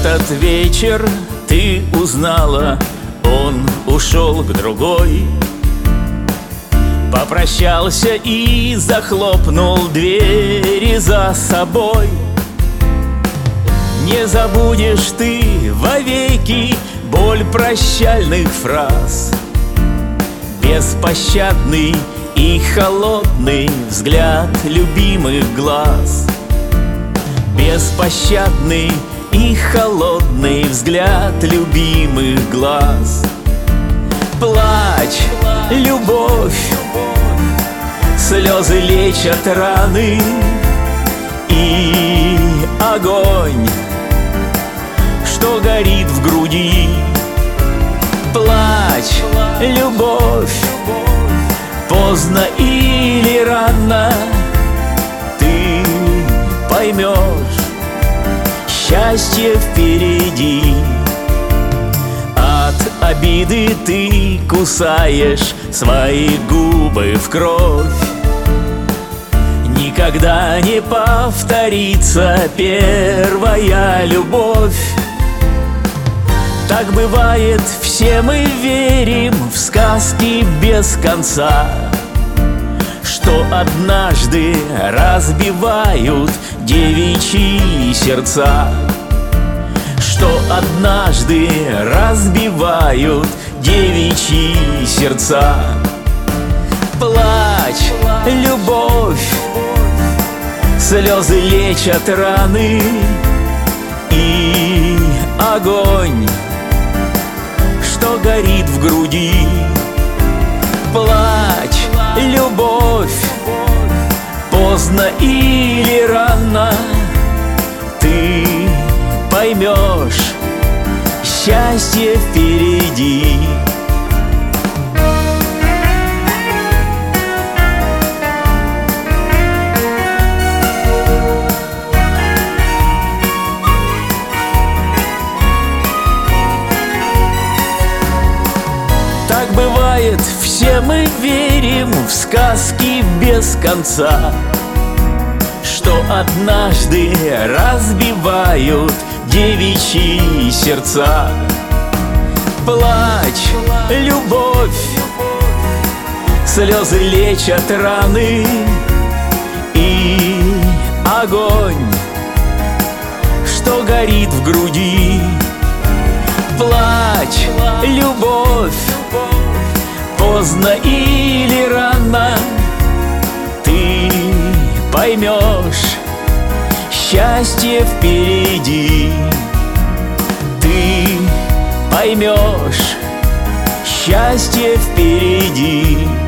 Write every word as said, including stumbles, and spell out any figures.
этот вечер ты узнала, он ушел к другой. Попрощался и захлопнул двери за собой. Не забудешь ты вовеки боль прощальных фраз, беспощадный и холодный взгляд любимых глаз. Беспощадный и холодный взгляд любимых глаз. Плачь, любовь, слезы лечат раны, и огонь, что горит в груди. Плачь, любовь, поздно или рано ты поймешь, счастье впереди. От обиды ты кусаешь свои губы в кровь. Никогда не повторится первая любовь. Так бывает, все мы верим в сказки без конца, что однажды разбивают девичьи сердца. Что однажды разбивают девичьи сердца. Плачь, любовь, слезы лечат раны, и огонь, что горит в груди. Плачь, любовь, поздно или рано ты поймешь, счастье впереди. Так бывает, все мы верим в сказки без конца, что однажды разбивают девичьи сердца. Плачь, любовь, слезы лечат раны, и огонь, что горит в груди. Плачь, любовь, поздно или рано ты поймешь, счастье впереди. Ты поймешь, счастье впереди.